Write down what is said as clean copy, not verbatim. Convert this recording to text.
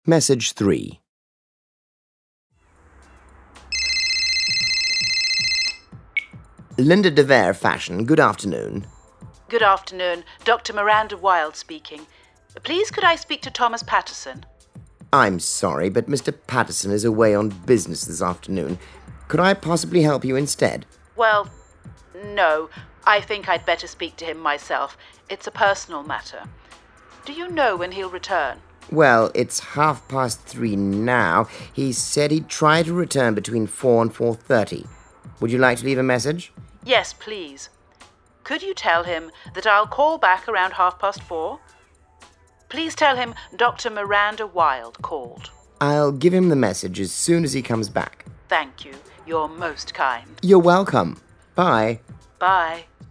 Message 3. Linda de Vere Fashion, good afternoon. Good afternoon. Dr. Miranda Wilde speaking. Please could I speak to Thomas Patterson? I'm sorry, but Mr. Patterson is away on business this afternoon. Could I possibly help you instead? Well, no. I think I'd better speak to him myself. It's a personal matter. Do you know when he'll return? Well, it's 3:30 now. He said he'd try to return between 4 and 4:30. Would you like to leave a message? Yes, please. Could you tell him that I'll call back around 4:30? Please tell him Dr. Miranda Wilde called. I'll give him the message as soon as he comes back. Thank you. You're most kind. You're welcome. Bye. Bye.